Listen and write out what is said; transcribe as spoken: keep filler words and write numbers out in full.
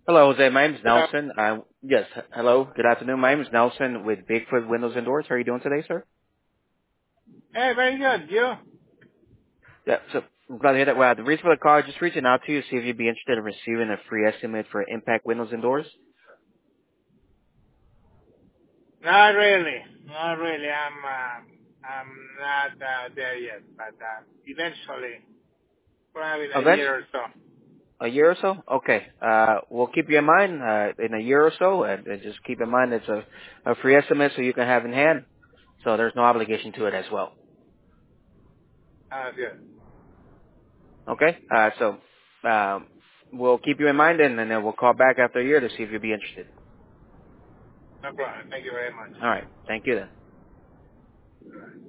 Hello, Jose. My name is Good Nelson. Uh, yes, h- hello. Good afternoon. My name is Nelson with Bigfoot Windows and Doors. How are you doing today, sir? Hey, very good. You? Yeah, so I'm glad to hear that. Well, the reason for the call, just reaching out to you to see if you'd be interested in receiving a free estimate for Impact Windows and Doors. Not really. Not really. I'm uh, I'm not uh, there yet, but uh, eventually, probably in a Event? year or so. A year or so? Okay. Uh, we'll keep you in mind uh, in a year or so, and, and just keep in mind it's a, a free estimate so you can have in hand. So there's no obligation to it as well. Uh, good. Okay? Uh, so um, we'll keep you in mind, and, and then we'll call back after a year to see if you'd be interested. No problem. Thank you very much. All right. Thank you then.